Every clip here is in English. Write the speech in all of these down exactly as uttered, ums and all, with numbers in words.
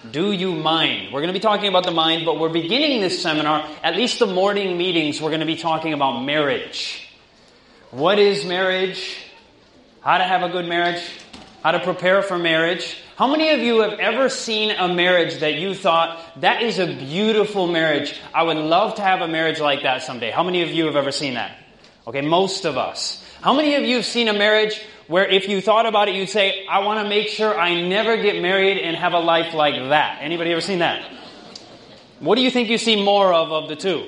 Do you mind? We're going to be talking about the mind, but we're beginning this seminar, at least the morning meetings, we're going to be talking about marriage. What is marriage? How to have a good marriage? How to prepare for marriage? How many of you have ever seen a marriage that you thought, that is a beautiful marriage. I would love to have a marriage like that someday. How many of you have ever seen that? Okay, most of us. How many of you have seen a marriage where if you thought about it, you'd say, I want to make sure I never get married and have a life like that? Anybody ever seen that? What do you think you see more of of the two?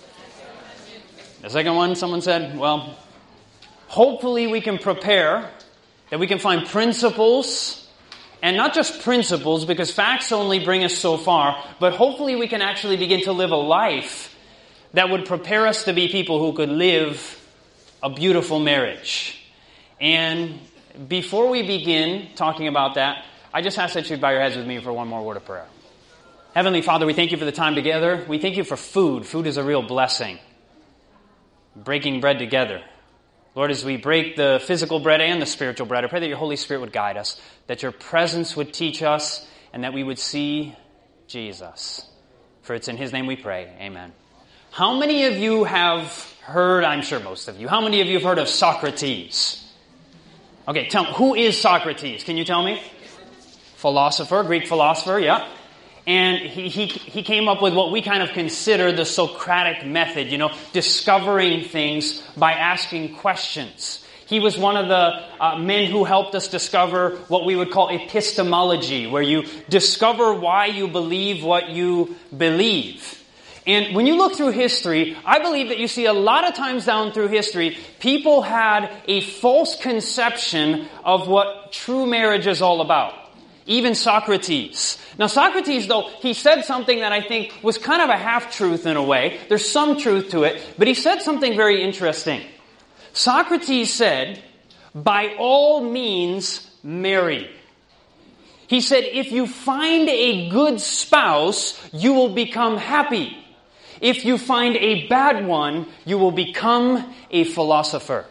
The second one, someone said, well, hopefully we can prepare, that we can find principles, and not just principles, because facts only bring us so far, but hopefully we can actually begin to live a life that would prepare us to be people who could live a beautiful marriage. And before we begin talking about that, I just ask that you bow your heads with me for one more word of prayer. Heavenly Father, we thank you for the time together. We thank you for food. Food is a real blessing. Breaking bread together. Lord, as we break the physical bread and the spiritual bread, I pray that your Holy Spirit would guide us, that your presence would teach us, and that we would see Jesus. For it's in his name we pray. Amen. How many of you have heard, I'm sure most of you, how many of you have heard of Socrates? Okay, tell me, who is Socrates? Can you tell me? Philosopher, Greek philosopher, yeah. And he, he, he came up with what we kind of consider the Socratic method, you know, discovering things by asking questions. He was one of the uh, men who helped us discover what we would call epistemology, where you discover why you believe what you believe. And when you look through history, I believe that you see a lot of times down through history, people had a false conception of what true marriage is all about. Even Socrates. Now Socrates, though, he said something that I think was kind of a half-truth in a way. There's some truth to it, but he said something very interesting. Socrates said, by all means, marry. He said, if you find a good spouse, you will become happy. If you find a bad one, you will become a philosopher.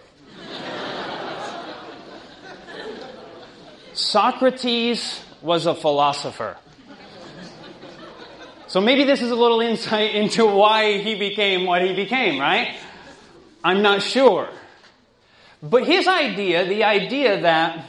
Socrates was a philosopher. So maybe this is a little insight into why he became what he became, right? I'm not sure. But his idea, the idea that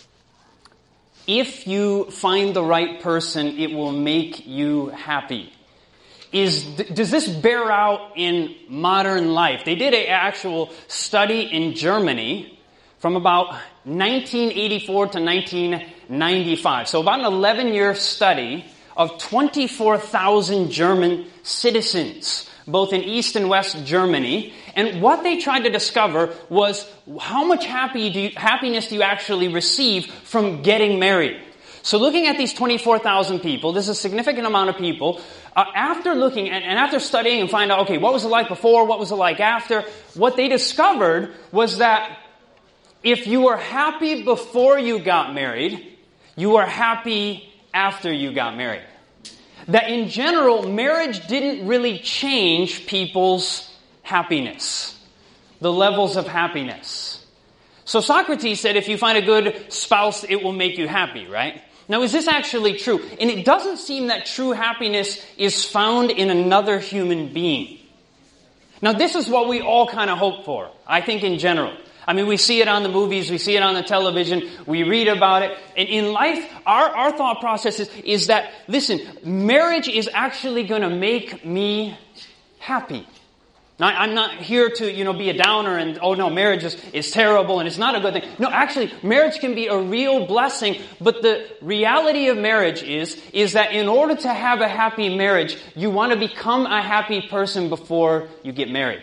if you find the right person, it will make you happy. Is, does this bear out in modern life? They did an actual study in Germany from about nineteen eighty-four to nineteen ninety-five. So about an eleven-year study of twenty-four thousand German citizens, both in East and West Germany. And what they tried to discover was how much happy do you, happiness do you actually receive from getting married? So looking at these twenty-four thousand people, this is a significant amount of people, uh, after looking and, and after studying and finding out, okay, what was it like before, what was it like after, what they discovered was that if you were happy before you got married, you were happy after you got married. That in general, marriage didn't really change people's happiness, the levels of happiness. So Socrates said if you find a good spouse, it will make you happy, right? Now, is this actually true? And it doesn't seem that true happiness is found in another human being. Now, this is what we all kind of hope for, I think in general. I mean, we see it on the movies, we see it on the television, we read about it. And in life, our, our thought process is, is that, listen, marriage is actually going to make me happy. Now, I'm not here to, you know, be a downer and, oh no, marriage is, is terrible and it's not a good thing. No, actually, marriage can be a real blessing. But the reality of marriage is, is that in order to have a happy marriage, you want to become a happy person before you get married.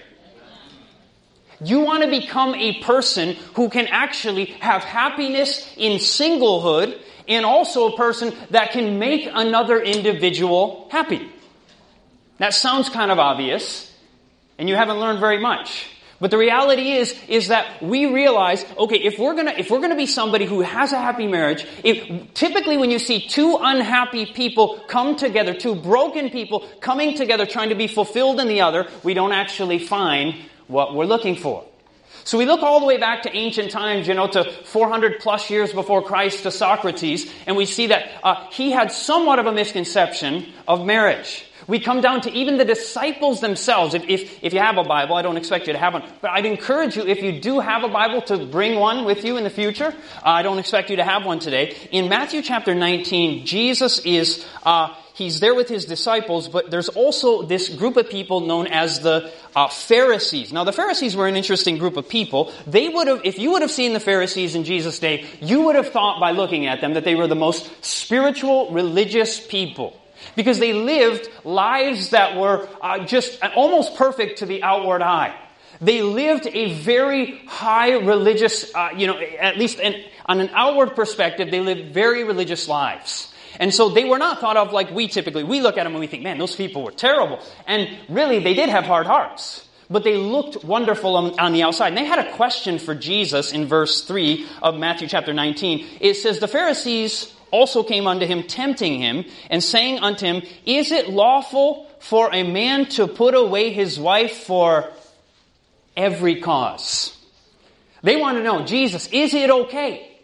You want to become a person who can actually have happiness in singlehood and also a person that can make another individual happy. That sounds kind of obvious, and you haven't learned very much. But the reality is, is that we realize, okay, if we're gonna, if we're gonna be somebody who has a happy marriage, if, typically when you see two unhappy people come together, two broken people coming together trying to be fulfilled in the other, we don't actually find what we're looking for. So we look all the way back to ancient times, you know, to four hundred plus years before Christ, to Socrates, and we see that uh, he had somewhat of a misconception of marriage. We come down to even the disciples themselves. If, if, if you have a Bible, I don't expect you to have one, but I'd encourage you, if you do have a Bible, to bring one with you in the future. Uh, I don't expect you to have one today. In Matthew chapter nineteen, Jesus is, uh, he's there with his disciples, but there's also this group of people known as the uh, Pharisees. Now, the Pharisees were an interesting group of people. They would have, if you would have seen the Pharisees in Jesus' day, you would have thought by looking at them that they were the most spiritual, religious people. Because they lived lives that were uh, just almost perfect to the outward eye. They lived a very high religious, uh, you know, at least in, on an outward perspective, they lived very religious lives. And so they were not thought of like we typically. We look at them and we think, man, those people were terrible. And really, they did have hard hearts. But they looked wonderful on, on the outside. And they had a question for Jesus in verse three of Matthew chapter nineteen. It says, the Pharisees also came unto him, tempting him, and saying unto him, is it lawful for a man to put away his wife for every cause? They want to know, Jesus, is it okay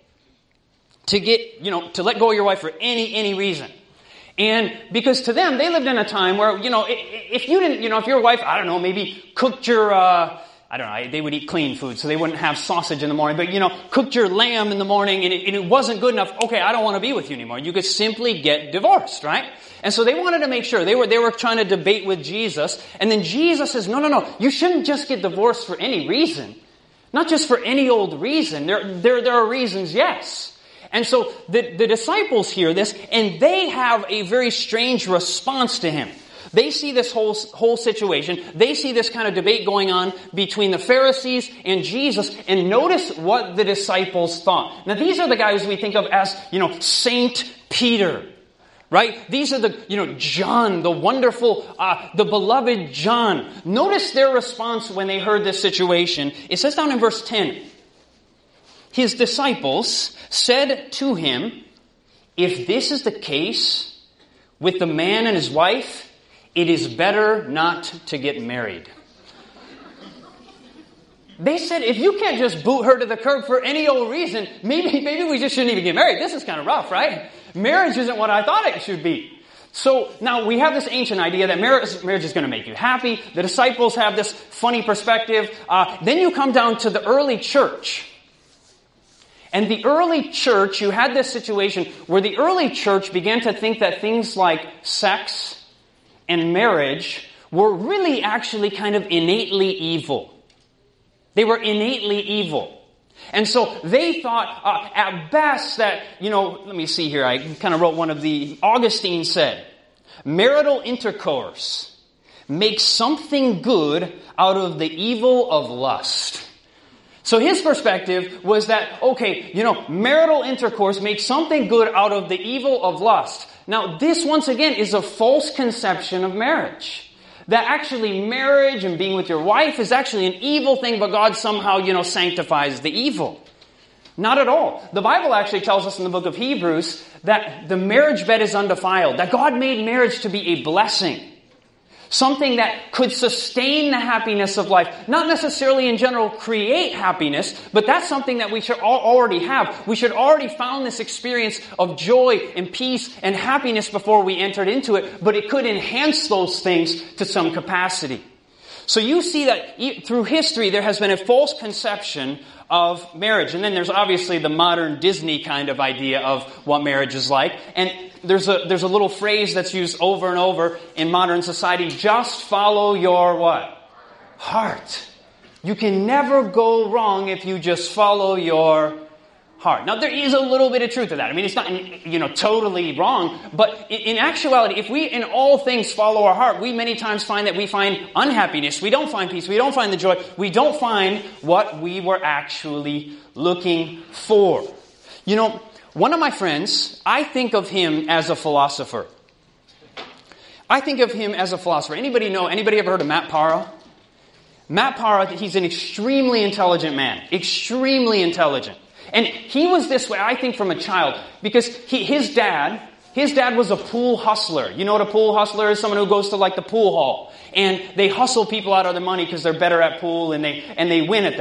to get, you know, to let go of your wife for any, any reason? And because to them, they lived in a time where, you know, if you didn't, you know, if your wife, I don't know, maybe cooked your, uh, I don't know, they would eat clean food, so they wouldn't have sausage in the morning. But, you know, cooked your lamb in the morning and it, and it wasn't good enough. Okay, I don't want to be with you anymore. You could simply get divorced, right? And so they wanted to make sure. They were, they were trying to debate with Jesus. And then Jesus says, no, no, no. You shouldn't just get divorced for any reason. Not just for any old reason. There, there, there are reasons, yes. And so the, the disciples hear this and they have a very strange response to him. They see this whole, whole situation. They see this kind of debate going on between the Pharisees and Jesus. And notice what the disciples thought. Now, these are the guys we think of as, you know, Saint Peter. Right? These are the, you know, John, the wonderful, uh, the beloved John. Notice their response when they heard this situation. It says down in verse ten. His disciples said to him, if this is the case with the man and his wife, it is better not to get married. They said, if you can't just boot her to the curb for any old reason, maybe, maybe we just shouldn't even get married. This is kind of rough, right? Marriage isn't what I thought it should be. So now we have this ancient idea that marriage, marriage is going to make you happy. The disciples have this funny perspective. Uh, then you come down to the early church. And the early church, you had this situation where the early church began to think that things like sex and marriage were really actually kind of innately evil. They were innately evil. And so they thought uh, at best that, you know, let me see here, I kind of wrote one of the, Augustine said, marital intercourse makes something good out of the evil of lust. So his perspective was that, okay, you know, marital intercourse makes something good out of the evil of lust. Now, this, once again, is a false conception of marriage. That actually marriage and being with your wife is actually an evil thing, but God somehow, you know, sanctifies the evil. Not at all. The Bible actually tells us in the book of Hebrews that the marriage bed is undefiled. That God made marriage to be a blessing. Something that could sustain the happiness of life. Not necessarily in general create happiness, but that's something that we should already have. We should already found this experience of joy and peace and happiness before we entered into it, but it could enhance those things to some capacity. So you see that through history there has been a false conception of marriage. And then there's obviously the modern Disney kind of idea of what marriage is like. And there's a there's a little phrase that's used over and over in modern society. Just follow your what? Heart. You can never go wrong if you just follow your heart. Now, there is a little bit of truth to that. I mean, it's not, you know, totally wrong. But in actuality, if we in all things follow our heart, we many times find that we find unhappiness. We don't find peace. We don't find the joy. We don't find what we were actually looking for. You know, one of my friends, I think of him as a philosopher. I think of him as a philosopher. Anybody know, anybody ever heard of Matt Parra? Matt Parra, he's an extremely intelligent man. Extremely intelligent. And he was this way, I think, from a child. Because he, his dad, his dad was a pool hustler. You know what a pool hustler is? Someone who goes to like the pool hall. And they hustle people out of their money because they're better at pool and they, and they win at that.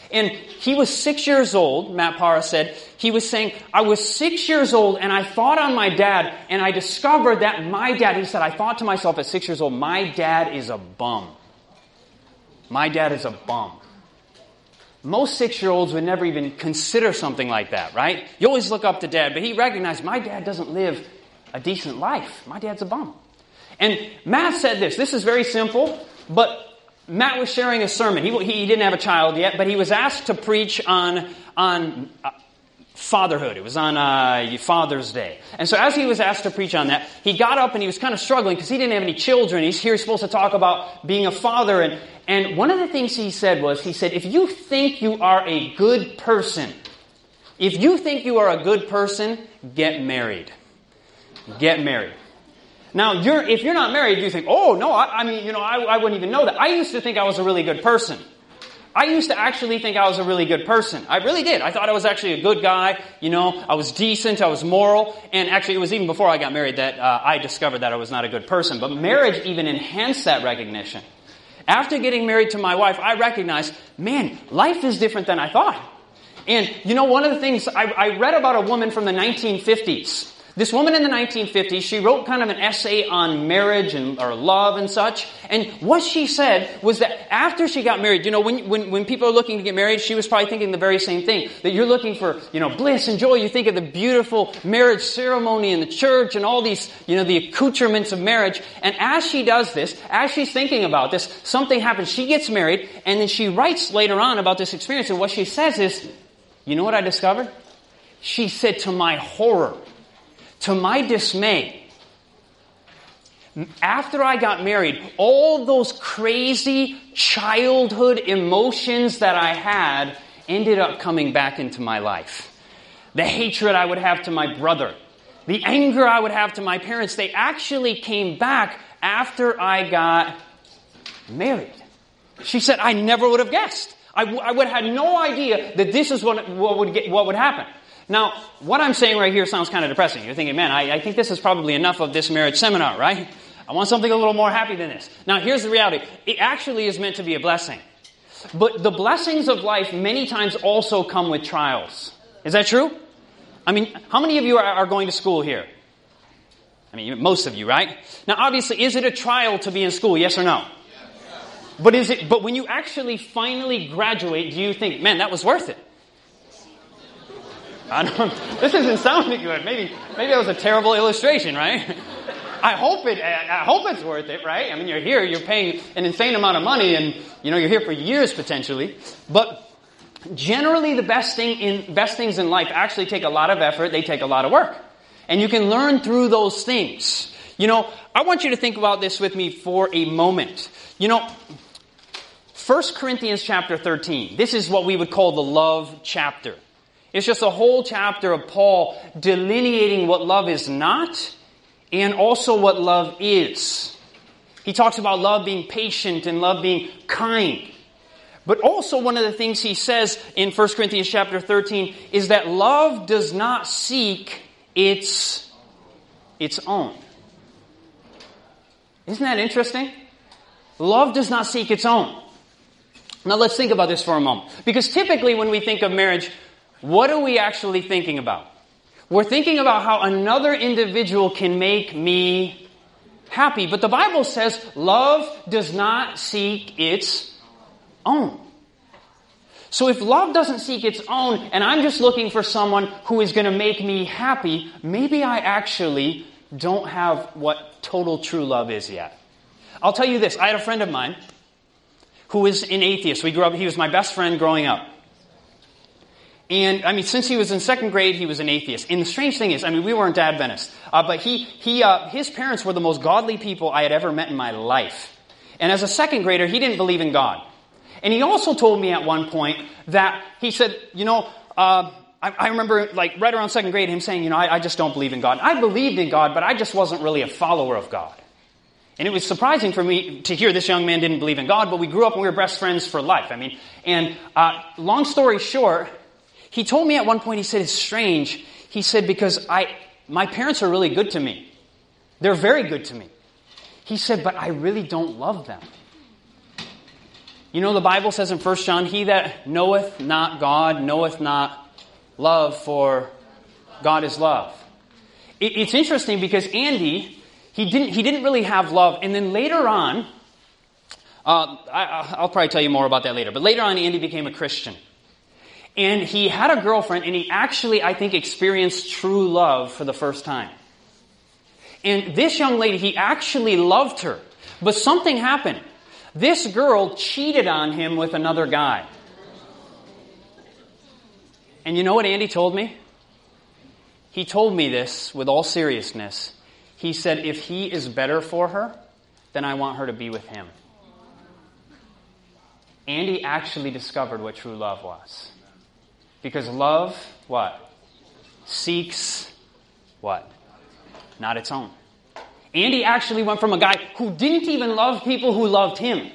And he was six years old, Matt Parra said. He was saying, I was six years old and I thought on my dad, and I discovered that my dad, he said, I thought to myself at six years old, my dad is a bum. My dad is a bum. Most six-year-olds would never even consider something like that, right? You always look up to dad, but he recognized my dad doesn't live a decent life. My dad's a bum. And Matt said this. This is very simple, but Matt was sharing a sermon. He, he didn't have a child yet, but he was asked to preach on, on uh, fatherhood. It was on uh, Father's Day. And so as he was asked to preach on that, he got up and he was kind of struggling because he didn't have any children. He's here supposed to talk about being a father. And, and one of the things he said was, he said, if you think you are a good person, if you think you are a good person, get married. Get married. Now, you're, if you're not married, you think, oh, no, I, I mean, you know, I, I wouldn't even know that. I used to think I was a really good person. I used to actually think I was a really good person. I really did. I thought I was actually a good guy. You know, I was decent. I was moral. And actually, it was even before I got married that uh, I discovered that I was not a good person. But marriage even enhanced that recognition. After getting married to my wife, I recognized, man, life is different than I thought. And, you know, one of the things, I, I read about a woman from the nineteen fifties. This woman in the nineteen fifties, she wrote kind of an essay on marriage and or love and such. And what she said was that after she got married, you know, when, when, when people are looking to get married, she was probably thinking the very same thing. That you're looking for, you know, bliss and joy. You think of the beautiful marriage ceremony in the church and all these, you know, the accoutrements of marriage. And as she does this, as she's thinking about this, something happens. She gets married, and then she writes later on about this experience. And what she says is, you know what I discovered? She said, to my horror, to my dismay, after I got married, all those crazy childhood emotions that I had ended up coming back into my life. The hatred I would have to my brother, the anger I would have to my parents, they actually came back after I got married. She said, I never would have guessed. I, w- I would have had no idea that this is what, what would get, what would happen. Now, what I'm saying right here sounds kind of depressing. You're thinking, man, I, I think this is probably enough of this marriage seminar, right? I want something a little more happy than this. Now, here's the reality. It actually is meant to be a blessing. But the blessings of life many times also come with trials. Is that true? I mean, how many of you are, are going to school here? I mean, most of you, right? Now, obviously, is it a trial to be in school? Yes or no? Yes. But is it? But when you actually finally graduate, do you think, man, that was worth it? I don't, this isn't sounding good. Maybe, maybe that was a terrible illustration, right? I hope it, I hope it's worth it, right? I mean, you're here, you're paying an insane amount of money, and, you know, you're here for years potentially. But generally the best thing in, best things in life actually take a lot of effort, they take a lot of work. And you can learn through those things. You know, I want you to think about this with me for a moment. You know, First Corinthians chapter thirteen, this is what we would call the love chapter. It's just a whole chapter of Paul delineating what love is not and also what love is. He talks about love being patient and love being kind. But also one of the things he says in First Corinthians chapter thirteen is that love does not seek its, its own. Isn't that interesting? Love does not seek its own. Now let's think about this for a moment. Because typically when we think of marriage, what are we actually thinking about? We're thinking about how another individual can make me happy. But the Bible says love does not seek its own. So if love doesn't seek its own, and I'm just looking for someone who is going to make me happy, maybe I actually don't have what total true love is yet. I'll tell you this. I had a friend of mine who is an atheist. We grew up, he was my best friend growing up. And, I mean, since he was in second grade, he was an atheist. And the strange thing is, I mean, we weren't Adventists. Uh, but he, he, uh, his parents were the most godly people I had ever met in my life. And as a second grader, he didn't believe in God. And he also told me at one point that, he said, you know, uh, I, I remember, like, right around second grade, him saying, you know, I, I just don't believe in God. I believed in God, but I just wasn't really a follower of God. And it was surprising for me to hear this young man didn't believe in God, but we grew up and we were best friends for life. I mean, and, uh, long story short, he told me at one point, he said, it's strange. He said, because I, my parents are really good to me. They're very good to me. He said, but I really don't love them. You know, the Bible says in First John, he that knoweth not God knoweth not love, for God is love. It, it's interesting because Andy, he didn't he didn't really have love. And then later on, uh, I, I'll probably tell you more about that later. But later on, Andy became a Christian. And he had a girlfriend, and he actually, I think, experienced true love for the first time. And this young lady, he actually loved her. But something happened. This girl cheated on him with another guy. And you know what Andy told me? He told me this with all seriousness. He said, if he is better for her, then I want her to be with him. Andy actually discovered what true love was. Because love, what? Seeks what? Not its own. Andy actually went from a guy who didn't even love people who loved him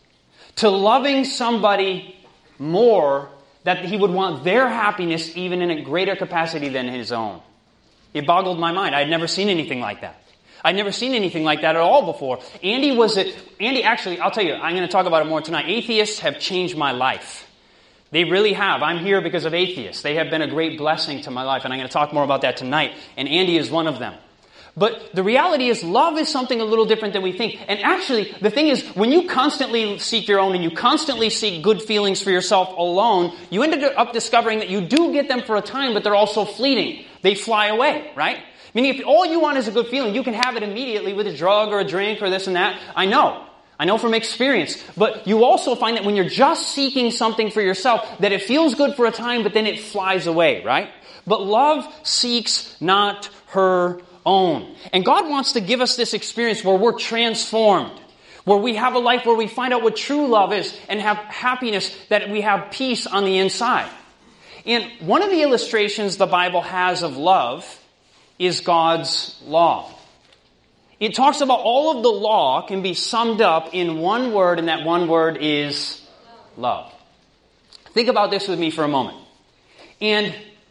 to loving somebody more, that he would want their happiness even in a greater capacity than his own. It boggled my mind. I had never seen anything like that. I'd never seen anything like that at all before. Andy was a, Andy actually, I'll tell you, I'm going to talk about it more tonight. Atheists have changed my life. They really have. I'm here because of atheists. They have been a great blessing to my life, and I'm going to talk more about that tonight. And Andy is one of them. But the reality is, love is something a little different than we think. And actually, the thing is, when you constantly seek your own and you constantly seek good feelings for yourself alone, you ended up discovering that you do get them for a time, but they're also fleeting. They fly away, right? Meaning, if all you want is a good feeling, you can have it immediately with a drug or a drink or this and that. I know. I know from experience. But you also find that when you're just seeking something for yourself, that it feels good for a time, but then it flies away, right? But love seeks not her own. And God wants to give us this experience where we're transformed, where we have a life where we find out what true love is and have happiness, that we have peace on the inside. And one of the illustrations the Bible has of love is God's law. It talks about all of the law can be summed up in one word, and that one word is love. Think about this with me for a moment. And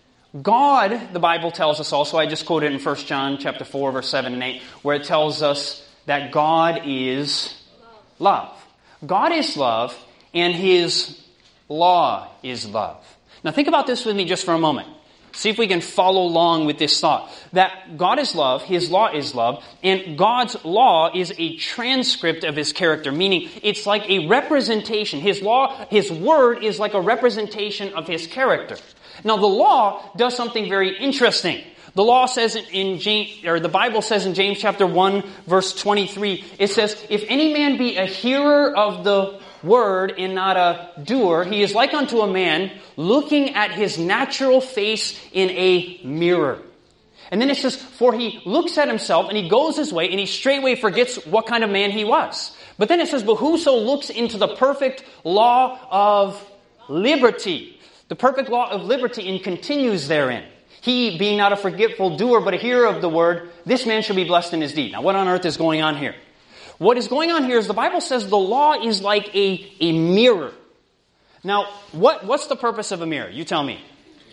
God, the Bible tells us also, I just quoted in First John chapter four, verse seven and eight, where it tells us that God is love. God is love, and His law is love. Now think about this with me just for a moment. See if we can follow along with this thought. That God is love, His law is love, and God's law is a transcript of His character, meaning it's like a representation. His law, His word is like a representation of His character. Now the law does something very interesting. The law says in James, or the Bible says in James chapter one, verse twenty-three, it says, if any man be a hearer of the word and not a doer, he is like unto a man looking at his natural face in a mirror. And then it says, for he looks at himself and he goes his way and he straightway forgets what kind of man he was. But then it says, but whoso looks into the perfect law of liberty, the perfect law of liberty, and continues therein, he being not a forgetful doer but a hearer of the word, this man shall be blessed in his deed. Now what on earth is going on here? What is going on here is the Bible says the law is like a, a mirror. Now, what, what's the purpose of a mirror? You tell me.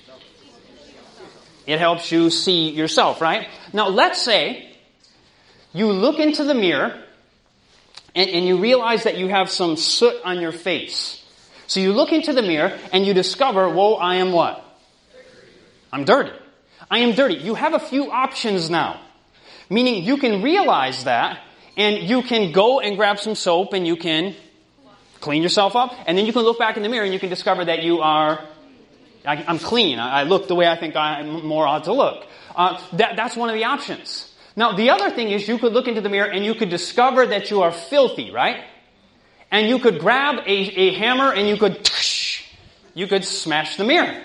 It helps you see yourself, right? Now, let's say you look into the mirror and, and you realize that you have some soot on your face. So you look into the mirror and you discover, whoa, I am what? I'm dirty. I am dirty. You have a few options now. Meaning you can realize that, and you can go and grab some soap and you can clean yourself up. And then you can look back in the mirror and you can discover that you are, I, I'm clean. I, I look the way I think I'm more ought to look. Uh, that, that's one of the options. Now, the other thing is you could look into the mirror and you could discover that you are filthy, right? And you could grab a, a hammer and you could, you could smash the mirror.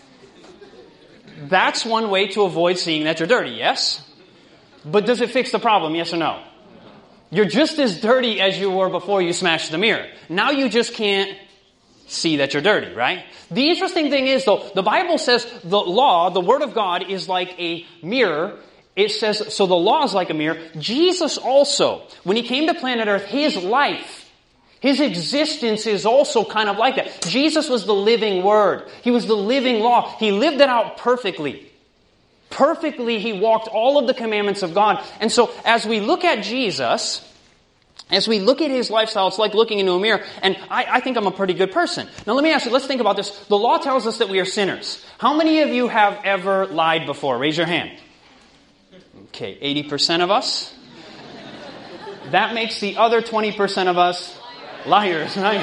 That's one way to avoid seeing that you're dirty, yes? But does it fix the problem, yes or no? You're just as dirty as you were before you smashed the mirror. Now you just can't see that you're dirty, right? The interesting thing is, though, the Bible says the law, the Word of God, is like a mirror. It says, so the law is like a mirror. Jesus also, when He came to planet Earth, His life, His existence is also kind of like that. Jesus was the living Word. He was the living law. He lived it out perfectly. Perfectly, He walked all of the commandments of God. And so, as we look at Jesus, As we look at his lifestyle, it's like looking into a mirror, and I, I think I'm a pretty good person. Now let me ask you, let's think about this. The law tells us that we are sinners. How many of you have ever lied before? Raise your hand. Okay, eighty percent of us. That makes the other twenty percent of us liars, right?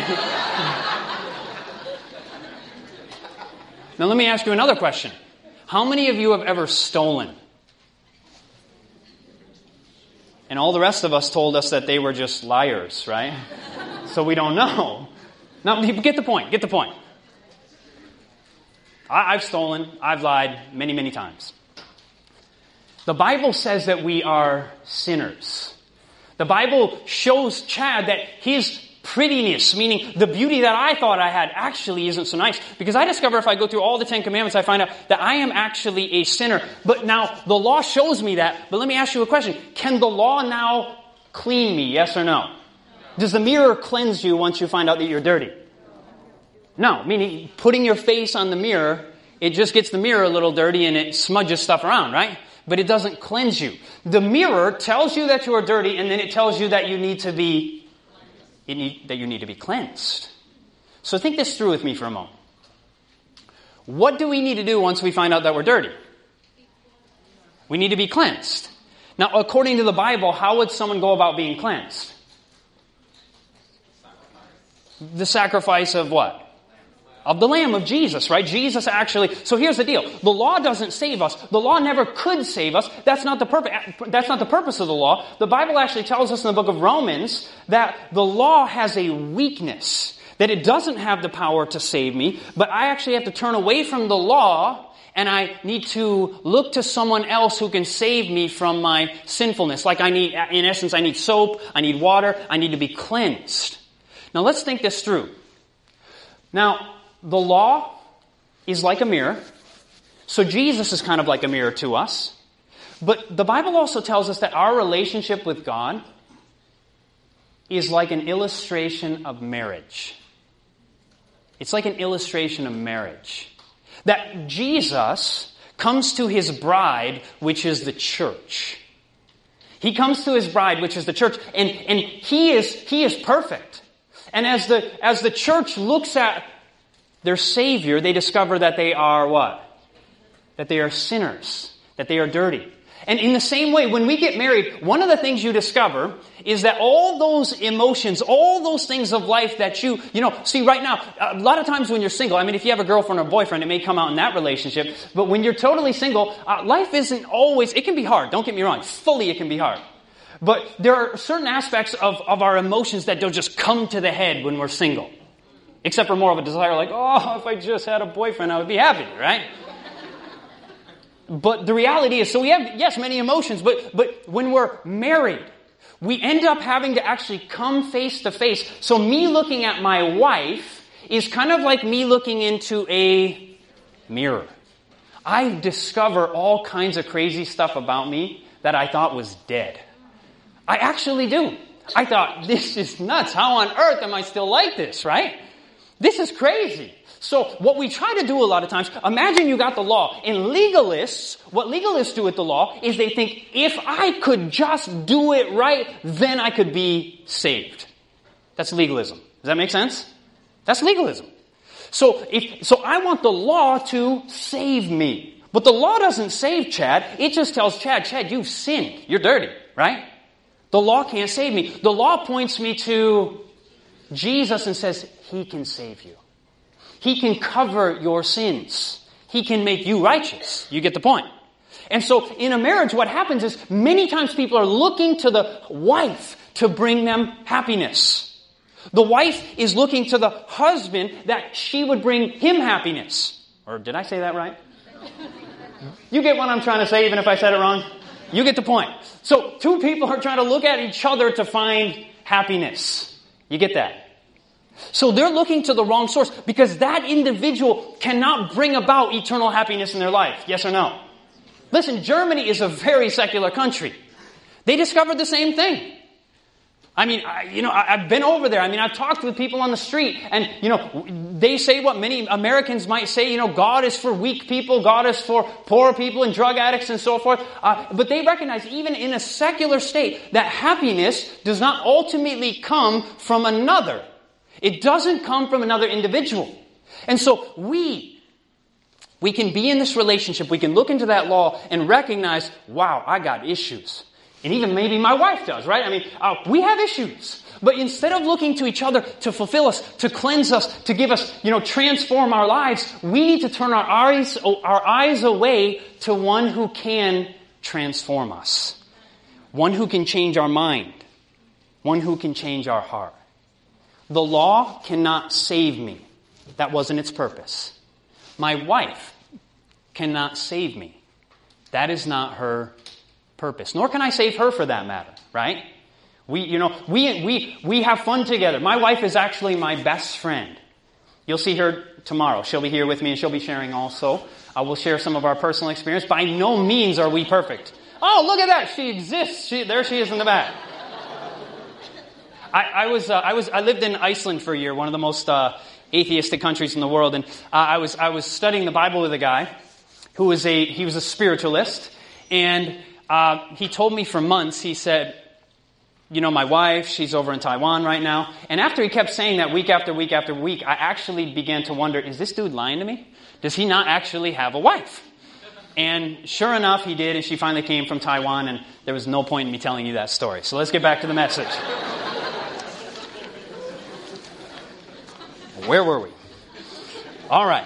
Now let me ask you another question. How many of you have ever stolen? And all the rest of us told us that they were just liars, right? So we don't know. Now, get the point, get the point. I, I've stolen, I've lied many, many times. The Bible says that we are sinners. The Bible shows Chad that his prettiness, meaning the beauty that I thought I had, actually isn't so nice. Because I discover if I go through all the Ten Commandments, I find out that I am actually a sinner. But now, the law shows me that. But let me ask you a question. Can the law now clean me, yes or no? Does the mirror cleanse you once you find out that you're dirty? No, meaning putting your face on the mirror, it just gets the mirror a little dirty and it smudges stuff around, right? But it doesn't cleanse you. The mirror tells you that you are dirty, and then it tells you that you need to be It need, that you need to be cleansed. So think this through with me for a moment. What do we need to do once we find out that we're dirty? We need to be cleansed. Now, according to the Bible, how would someone go about being cleansed? The sacrifice of what? Of the Lamb of Jesus, right? Jesus actually, so here's the deal. The law doesn't save us. The law never could save us. That's not the purpose, that's not the purpose of the law. The Bible actually tells us in the book of Romans that the law has a weakness, that it doesn't have the power to save me, but I actually have to turn away from the law and I need to look to someone else who can save me from my sinfulness. Like I need, in essence, I need soap, I need water, I need to be cleansed. Now let's think this through. Now, the law is like a mirror. So Jesus is kind of like a mirror to us. But the Bible also tells us that our relationship with God is like an illustration of marriage. It's like an illustration of marriage. That Jesus comes to his bride, which is the church. He comes to his bride, which is the church, and, and he is he is perfect. And as the as the church looks at their Savior, they discover that they are what? That they are sinners. That they are dirty. And in the same way, when we get married, one of the things you discover is that all those emotions, all those things of life that you, you know, see right now, a lot of times when you're single, I mean, if you have a girlfriend or boyfriend, it may come out in that relationship, but when you're totally single, uh, life isn't always, it can be hard, don't get me wrong, fully it can be hard. But there are certain aspects of, of our emotions that don't just come to the head when we're single. Except for more of a desire like, oh, if I just had a boyfriend, I would be happy, right? But the reality is, so we have, yes, many emotions, but, but when we're married, we end up having to actually come face to face. So me looking at my wife is kind of like me looking into a mirror. I discover all kinds of crazy stuff about me that I thought was dead. I actually do. I thought, this is nuts. How on earth am I still like this, right? This is crazy. So what we try to do a lot of times, imagine you got the law. And legalists, what legalists do with the law is they think, if I could just do it right, then I could be saved. That's legalism. Does that make sense? That's legalism. So if, so I want the law to save me. But the law doesn't save Chad. It just tells Chad, Chad, you've sinned. You're dirty, right? The law can't save me. The law points me to Jesus and says, he can save you. He can cover your sins. He can make you righteous. You get the point. And so in a marriage, what happens is many times people are looking to the wife to bring them happiness. The wife is looking to the husband that she would bring him happiness. Or did I say that right? You get what I'm trying to say, even if I said it wrong? You get the point. So two people are trying to look at each other to find happiness. You get that? So they're looking to the wrong source because that individual cannot bring about eternal happiness in their life. Yes or no? Listen, Germany is a very secular country. They discovered the same thing. I mean, I, you know, I, I've been over there. I mean, I've talked with people on the street, and, you know, they say what many Americans might say, you know, God is for weak people, God is for poor people and drug addicts and so forth. Uh, but they recognize, even in a secular state, that happiness does not ultimately come from another. It doesn't come from another individual. And so we, we can be in this relationship, we can look into that law and recognize, wow, I got issues. And even maybe my wife does, right? I mean, uh, we have issues. But instead of looking to each other to fulfill us, to cleanse us, to give us, you know, transform our lives, we need to turn our eyes, our eyes away to one who can transform us. One who can change our mind. One who can change our heart. The law cannot save me. That wasn't its purpose. My wife cannot save me. That is not her purpose. Nor can I save her for that matter, right? We, you know, we, we, we have fun together. My wife is actually my best friend. You'll see her tomorrow. She'll be here with me and she'll be sharing also. I will share some of our personal experience. By no means are we perfect. Oh, look at that. She exists. She, there she is in the back. I, I was, uh, I was, I lived in Iceland for a year, one of the most, uh, atheistic countries in the world. And, uh, I was, I was studying the Bible with a guy who was a, he was a spiritualist. And, Uh, he told me for months, he said, you know, my wife, she's over in Taiwan right now. And after he kept saying that week after week after week, I actually began to wonder, is this dude lying to me? Does he not actually have a wife? And sure enough, he did, and she finally came from Taiwan, and there was no point in me telling you that story. So let's get back to the message. Where were we? All right.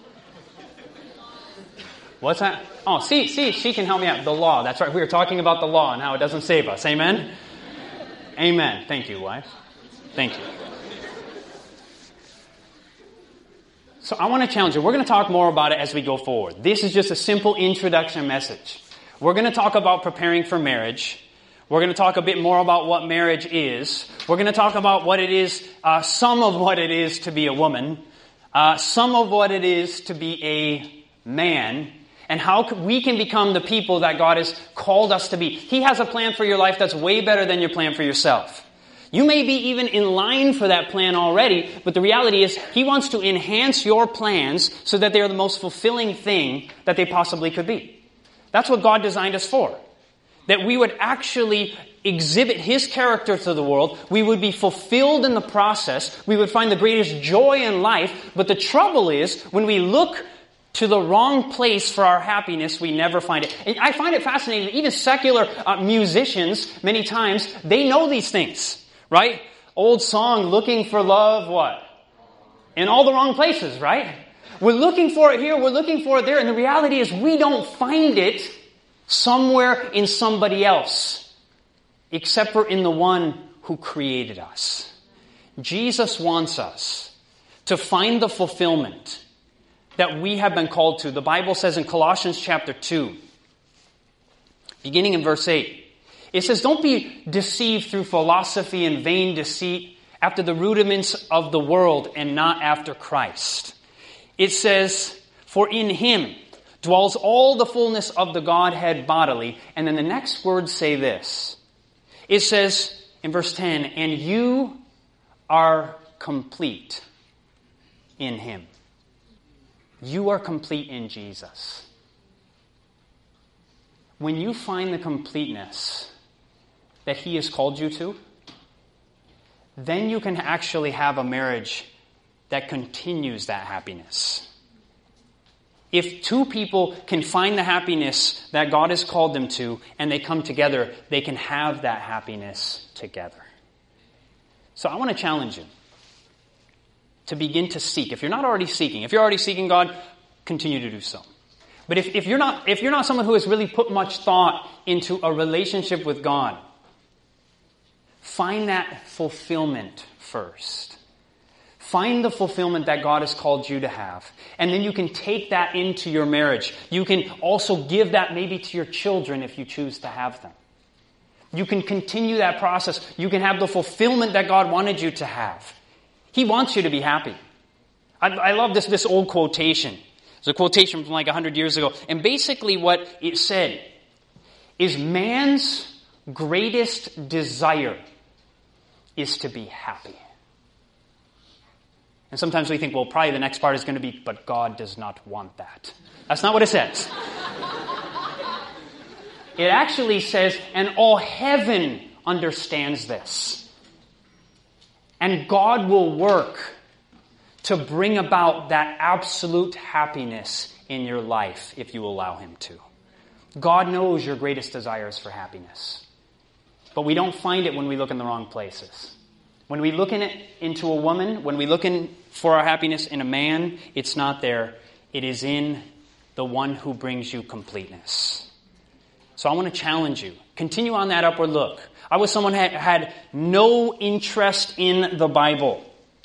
What's that? Oh, see, see, she can help me out. The law. That's right. We were talking about the law and how it doesn't save us. Amen? Amen. Thank you, wife. Thank you. So I want to challenge you. We're going to talk more about it as we go forward. This is just a simple introduction message. We're going to talk about preparing for marriage. We're going to talk a bit more about what marriage is. We're going to talk about what it is, uh, some of what it is to be a woman, uh, some of what it is to be a man, and how we can become the people that God has called us to be. He has a plan for your life that's way better than your plan for yourself. You may be even in line for that plan already, but the reality is He wants to enhance your plans so that they are the most fulfilling thing that they possibly could be. That's what God designed us for. That we would actually exhibit His character to the world. We would be fulfilled in the process. We would find the greatest joy in life. But the trouble is, when we look to the wrong place for our happiness, we never find it. And I find it fascinating that even secular uh, musicians, many times, they know these things, right? Old song, looking for love, what? In all the wrong places, right? We're looking for it here, we're looking for it there, and the reality is we don't find it somewhere in somebody else, except for in the one who created us. Jesus wants us to find the fulfillment that we have been called to. The Bible says in Colossians chapter two, beginning in verse eight, it says, don't be deceived through philosophy and vain deceit after the rudiments of the world and not after Christ. It says, for in Him dwells all the fullness of the Godhead bodily. And then the next words say this. It says in verse ten, and you are complete in Him. You are complete in Jesus. When you find the completeness that He has called you to, then you can actually have a marriage that continues that happiness. If two people can find the happiness that God has called them to, and they come together, they can have that happiness together. So I want to challenge you to begin to seek. If you're not already seeking, if you're already seeking God, continue to do so. But if, if you're not, if you're not someone who has really put much thought into a relationship with God, find that fulfillment first. Find the fulfillment that God has called you to have. And then you can take that into your marriage. You can also give that maybe to your children if you choose to have them. You can continue that process. You can have the fulfillment that God wanted you to have. He wants you to be happy. I, I love this, this old quotation. It's a quotation from like a hundred years ago. And basically what it said is man's greatest desire is to be happy. And sometimes we think, well, probably the next part is going to be, but God does not want that. That's not what it says. It actually says, and all heaven understands this. And God will work to bring about that absolute happiness in your life if you allow Him to. God knows your greatest desires for happiness. But we don't find it when we look in the wrong places. When we look in it into a woman, when we look in for our happiness in a man, it's not there. It is in the one who brings you completeness. So I want to challenge you. Continue on that upward look. I was someone who had, had no interest in the Bible.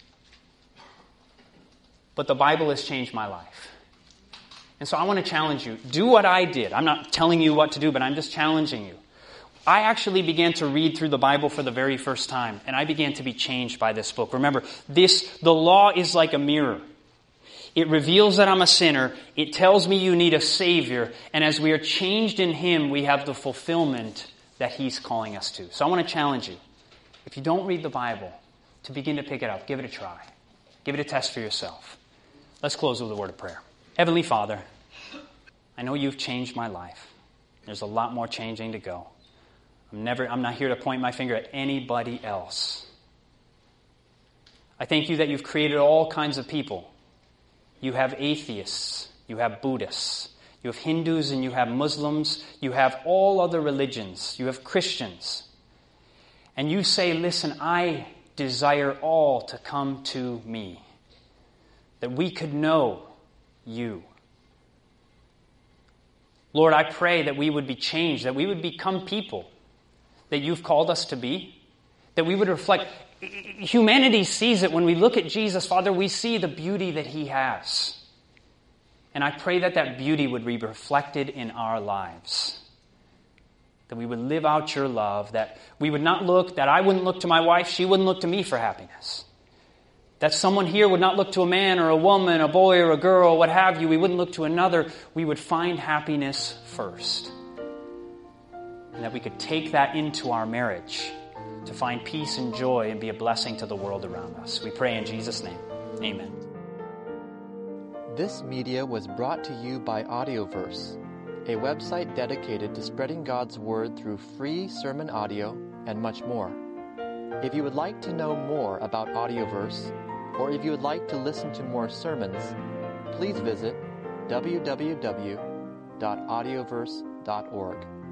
But the Bible has changed my life. And so I want to challenge you. Do what I did. I'm not telling you what to do, but I'm just challenging you. I actually began to read through the Bible for the very first time, and I began to be changed by this book. Remember, this the law is like a mirror. It reveals that I'm a sinner. It tells me you need a Savior. And as we are changed in Him, we have the fulfillment that He's calling us to. So I want to challenge you. If you don't read the Bible, to begin to pick it up, give it a try. Give it a test for yourself. Let's close with a word of prayer. Heavenly Father, I know You've changed my life. There's a lot more changing to go. I'm never, I'm not here to point my finger at anybody else. I thank You that You've created all kinds of people. You have atheists, you have Buddhists, you have Hindus, and you have Muslims, you have all other religions, you have Christians. And You say, listen, I desire all to come to Me, that we could know You. Lord, I pray that we would be changed, that we would become people that You've called us to be, that we would reflect. Humanity sees it. When we look at Jesus, Father, we see the beauty that He has. And I pray that that beauty would be reflected in our lives. That we would live out Your love, that we would not look, that I wouldn't look to my wife, she wouldn't look to me for happiness. That someone here would not look to a man or a woman, a boy or a girl, what have you. We wouldn't look to another. We would find happiness first. And that we could take that into our marriage to find peace and joy and be a blessing to the world around us. We pray in Jesus' name. Amen. This media was brought to you by Audioverse, a website dedicated to spreading God's Word through free sermon audio and much more. If you would like to know more about Audioverse, or if you would like to listen to more sermons, please visit w w w dot audioverse dot org.